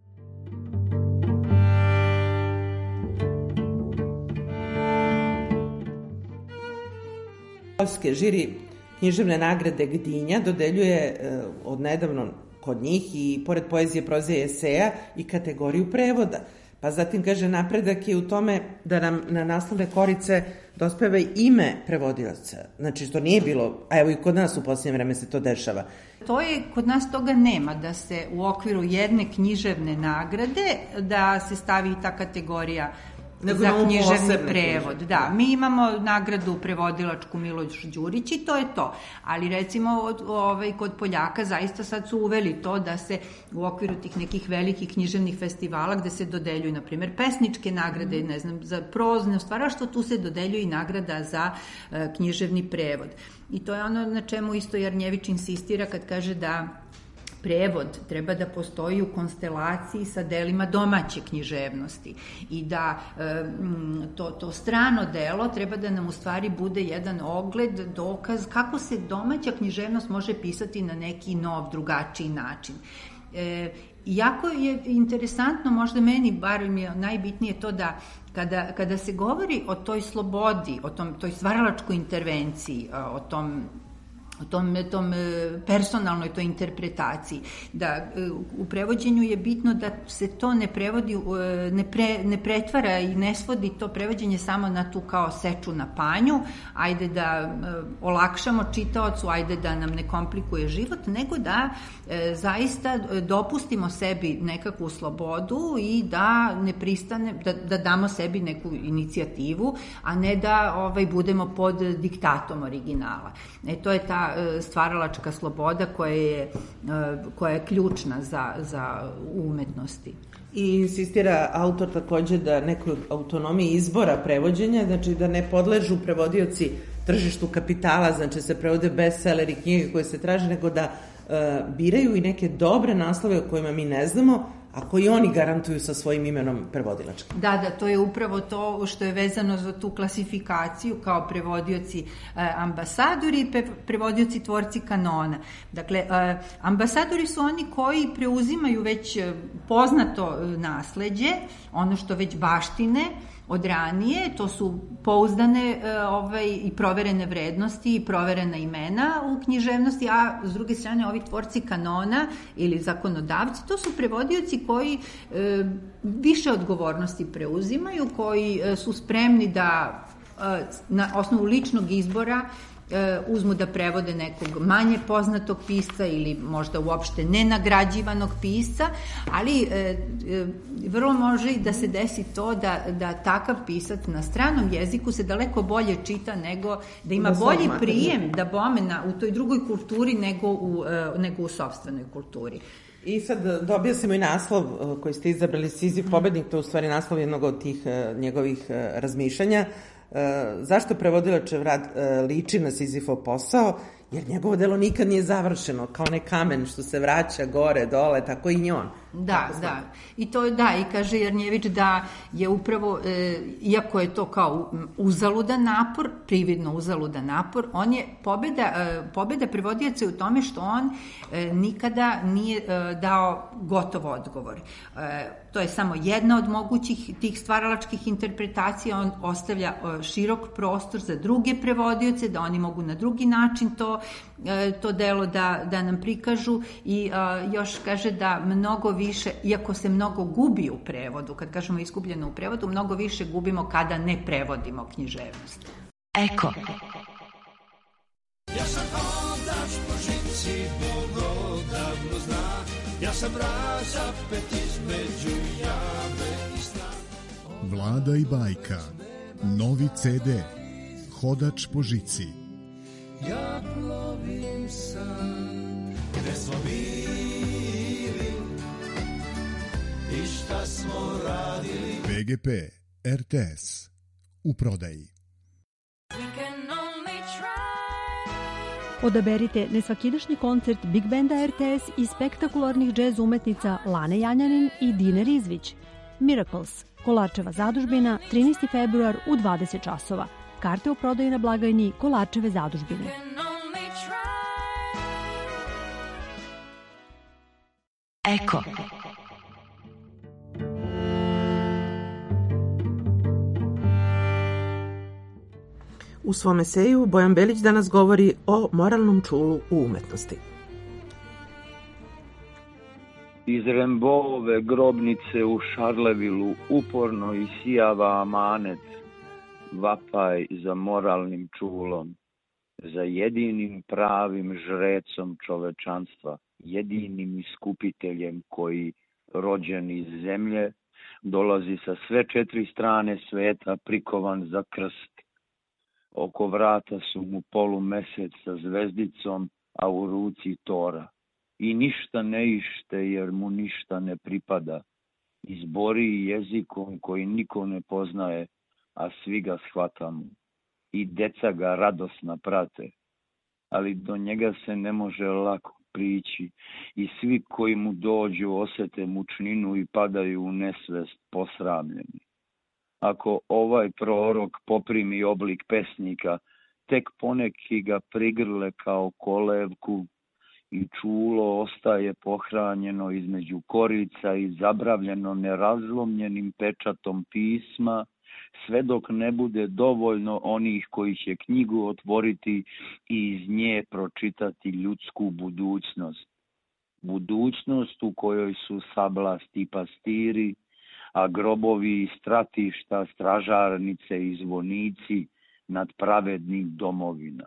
Žiri književne nagrade Gdinja dodeljuje od nedavno kod njih i pored poezije, proze i eseja i kategoriju prevoda. Pa zatim kaže napredak je u tome da nam na naslovne korice dospeva ime prevodilaca. Znači što nije bilo, a evo i kod nas u posljednje vreme se to dešava. To je, kod nas toga nema, da se u okviru jedne književne nagrade da se stavi ta kategorija Nego za književni prevod. Da, da, mi imamo nagradu prevodilačku Miloš Đurić i to je to. Ali recimo ovaj, kod Poljaka zaista sad su uveli to da se u okviru tih nekih velikih književnih festivala gde se dodeljuju, na primjer, pesničke nagrade, ne znam, za prozne stvaraštvo, tu se dodeljuje i nagrada za uh, književni prevod. I to je ono na čemu isto Jarnjević insistira kad kaže da prevod treba da postoji u konstelaciji sa delima domaće književnosti i da e, to, to strano delo treba da nam u stvari bude jedan ogled, dokaz kako se domaća književnost može pisati na neki nov, drugačiji način. E, jako je interesantno, možda meni, bar mi je najbitnije to da kada, kada se govori o toj slobodi, o tom, toj stvaralačkoj intervenciji, o tom o tom, tom personalnoj toj interpretaciji, da u prevođenju je bitno da se to ne prevodi, ne, pre, ne pretvara i ne svodi to prevođenje samo na tu kao seču na panju, ajde da olakšamo čitaocu, ajde da nam ne komplikuje život, nego da e, zaista dopustimo sebi nekakvu slobodu i da ne pristane, da, da damo sebi neku inicijativu, a ne da ovaj, budemo pod diktatom originala. E, to je ta stvaralačka sloboda koja je, koja je ključna za, za umetnosti. I insistira autor takođe da nekoj autonomiji izbora prevođenja, znači da ne podležu prevodioci tržištu kapitala, znači se prevode bestselleri, knjige koje se traže, nego da uh, biraju i neke dobre naslove o kojima mi ne znamo, a koji oni garantuju sa svojim imenom prevodilačkim. Da, da, to je upravo to što je vezano za tu klasifikaciju kao prevodioci e, ambasadori i prevodioci tvorci kanona. Dakle, e, ambasadori su oni koji preuzimaju već poznato nasleđe, ono što već baštine od ranije, to su pouzdane ovaj, i proverene vrednosti i proverena imena u književnosti, a s druge strane ovi tvorci kanona ili zakonodavci, to su prevodioci koji e, više odgovornosti preuzimaju, koji e, su spremni da e, na osnovu ličnog izbora uzmu da prevode nekog manje poznatog pisca ili možda uopšte nenagrađivanog pisca, ali e, e, vrlo može i da se desi to da, da takav pisac na stranom jeziku se daleko bolje čita nego da ima da bolji prijem da bome na, u toj drugoj kulturi nego u, e, nego u sopstvenoj kulturi. I sad dobijasimo i naslov koji ste izabrali, Sizif pobednik, to je u stvari naslov jednog od tih njegovih razmišljanja. Uh, zašto prevodilačev rad uh, liči na Sizifov posao, Jer njegovo delo nikad nije završeno, kao onaj kamen što se vraća gore, dole, tako i njon. Da, da. I to da, i kaže Jarnjević da je upravo, e, iako je to kao uzaludan napor, prividno uzaludan napor, on je pobeda, e, pobeda prevodioca je u tome što on e, nikada nije e, dao gotov odgovor. E, to je samo jedna od mogućih tih stvaralačkih interpretacija, on ostavlja e, širok prostor za druge prevodioce, da oni mogu na drugi način to, e, to delo da, da nam prikažu i e, još kaže da mnogo više, iako se mnogo gubi u prevodu, kad kažemo izgubljeno u prevodu, mnogo više gubimo kada ne prevodimo književnost. Eko. Ja sam hodač po žici, Bog odavno zna, ja sam razapet između jave i sna. Vlada i bajka, novi ce de, Hodač po žici. Ja plovim sam, gde smo bili i šta smo radili. be ge pe, er te es, u prodaji. Odaberite nesvakidašnji koncert Big Benda er te es i spektakularnih džez umetnica Lane Janjanin i Dine Rizvić. Miracles, Kolarčeva zadužbina, trinaesti februar u dvadeset časova. Karte u prodaji na blagajni Kolarčeve zadužbine. Eko. U svom eseju Bojan Belić danas govori o moralnom čulu u umetnosti. Iz Remboove grobnice u Šarlevilu uporno isijava amanet, vapaj za moralnim čulom, za jedinim pravim žrecom čovečanstva, jedinim iskupiteljem koji, rođen iz zemlje, dolazi sa sve četiri strane sveta prikovan za krst. Oko vrata su mu polumesec sa zvezdicom, a u ruci tora. I ništa ne ište jer mu ništa ne pripada. Izbori jezikom koji niko ne poznaje, a svi ga shvatamo. I deca ga radosna prate. Ali do njega se ne može lako prići i svi koji mu dođu osete mučninu i padaju u nesvest posramljeni. Ako ovaj prorok poprimi oblik pesnika, tek poneki ga prigrle kao kolevku i čulo ostaje pohranjeno između korica i zabravljeno nerazlomljenim pečatom pisma, sve dok ne bude dovoljno onih koji će knjigu otvoriti i iz nje pročitati ljudsku budućnost. Budućnost u kojoj su sablasti pastiri, a grobovi i stratišta, stražarnice i zvonici nad pravednih domovina.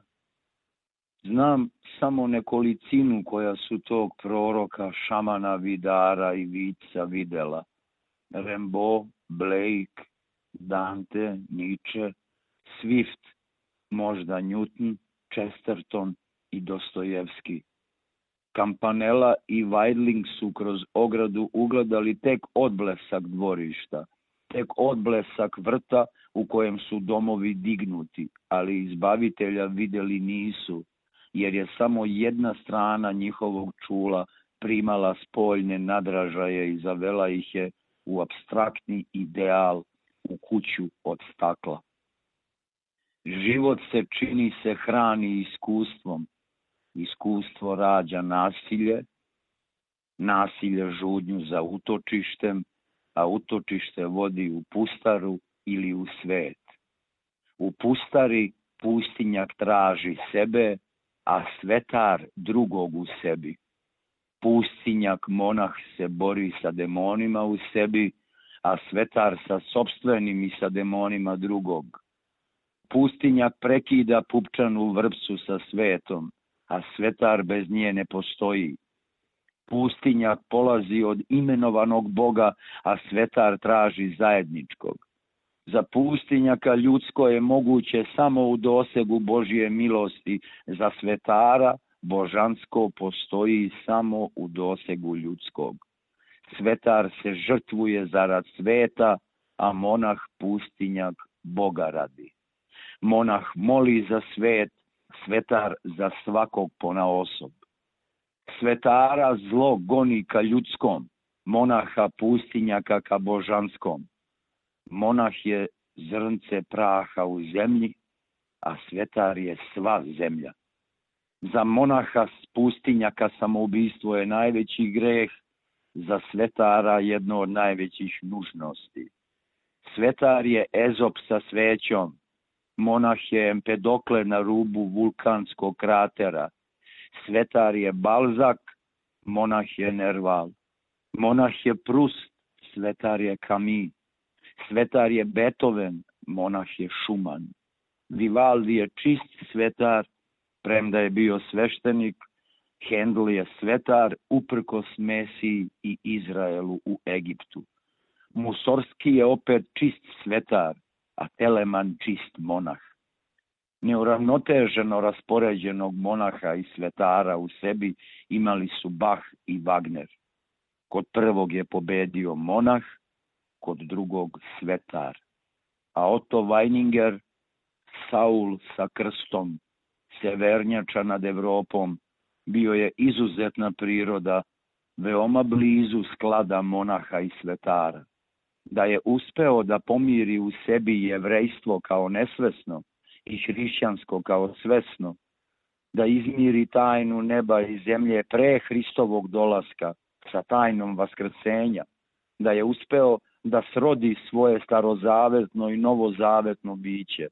Znam samo nekolicinu koja su tog proroka, šamana, vidara i vica videla. Rimbaud, Blake, Dante, Nietzsche, Swift, možda Newton, Chesterton i Dostojevski. Campanella i Weidling su kroz ogradu ugledali tek odblesak dvorišta, tek odblesak vrta u kojem su domovi dignuti, ali izbavitelja videli nisu, jer je samo jedna strana njihovog čula primala spoljne nadražaje i zavela ih je u apstraktni ideal, u kuću od stakla. Život se čini se hrani iskustvom. Iskustvo rađa nasilje, nasilje žudnju za utočištem, a utočište vodi u pustaru ili u svet. U pustari pustinjak traži sebe, a svetar drugog u sebi. Pustinjak monah se bori sa demonima u sebi, a svetar sa sopstvenim i sa demonima drugog. Pustinjak prekida pupčanu vrpcu sa svetom, a svetar bez nje ne postoji. Pustinjak polazi od imenovanog Boga, a svetar traži zajedničkog. Za pustinjaka ljudsko je moguće samo u dosegu Božje milosti, za svetara božansko postoji samo u dosegu ljudskog. Svetar se žrtvuje zarad sveta, a monah pustinjak Boga radi. Monah moli za svet, svetar za svakog ponaosob. Svetara zlo goni ka ljudskom, monaha pustinjaka ka božanskom. Monah je zrnce praha u zemlji, a svetar je sva zemlja. Za monaha s pustinjaka samoubistvo je najveći greh, za svetara jedno od najvećih nužnosti. Svetar je Ezop sa svećom, monah je Empedokle na rubu vulkanskog kratera, svetar je Balzak, monah je Nerval, monah je Prust, svetar je Camus, svetar je Beethoven, monah je Schumann. Vivaldi je čist svetar, premda je bio sveštenik, Handel je svetar uprkos Mesiji i Izraelu u Egiptu. Musorski je opet čist svetar, a Telemann čist monah. Neuravnoteženo raspoređenog monaha i svetara u sebi imali su Bach i Wagner. Kod prvog je pobedio monah, kod drugog svetar. A Otto Weininger, Saul sa krstom, severnjača nad Evropom, bio je izuzetna priroda, veoma blizu sklada monaha i svetara. Da je uspeo da pomiri u sebi jevrejstvo kao nesvesno i hrišćansko kao svesno, da izmiri tajnu neba i zemlje pre Hristovog dolaska sa tajnom vaskrsenja, da je uspeo da srodi svoje starozavetno i novozavetno biće,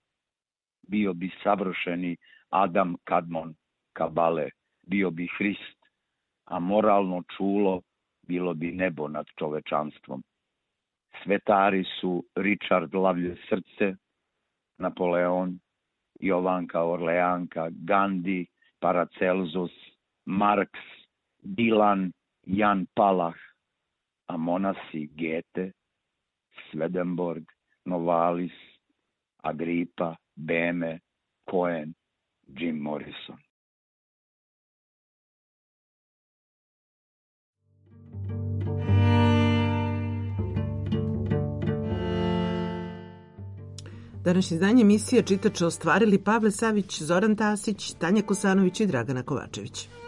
bio bi savršeni Adam Kadmon Kabale, bio bi Hrist, a moralno čulo bilo bi nebo nad čovečanstvom. Svetari su Richard Lavlje srce, Napoleon, Jovanka Orleanka, Gandhi, Paracelsus, Marks, Dylan, Jan Palach, a monasi Goethe, Swedenborg, Novalis, Agrippa, Beme, Cohen, Jim Morrison. Današnje izdanje emisije čitače ostvarili Pavle Savić, Zoran Tasić, Tanja Kosanović i Dragana Kovačević.